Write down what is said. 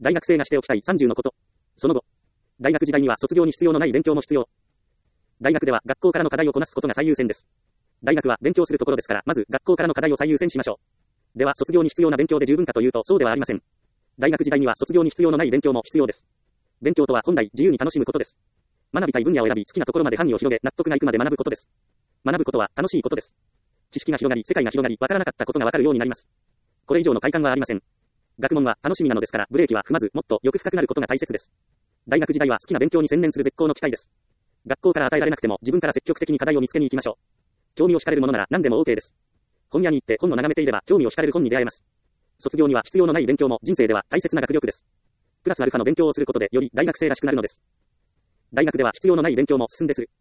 大学生がしておきたい30のこと。その後。大学時代には卒業に必要のない勉強も必要。大学では学校からの課題をこなすことが最優先です。大学は勉強するところですから、まず学校からの課題を最優先しましょう。では卒業に必要な勉強で十分かというとそうではありません。大学時代には卒業に必要のない勉強も必要です。勉強とは本来自由に楽しむことです。学びたい分野を選び好きなところまで範囲を広げ納得がいくまで学ぶことです。学ぶことは楽しいことです。知識が広がり世界が広がりわからなかったことがわかるようになります。これ以上の快感はありません。学問は楽しみなのですからブレーキは踏まずもっとよく深くなることが大切です。大学時代は好きな勉強に専念する絶好の機会です。学校から与えられなくても自分から積極的に課題を見つけに行きましょう。興味を惹かれるものなら何でも OK です。本屋に行って本を眺めていれば興味を惹かれる本に出会えます。卒業には必要のない勉強も人生では大切な学力です。プラスアルファの勉強をすることでより大学生らしくなるのです。大学では必要のない勉強も進んでする。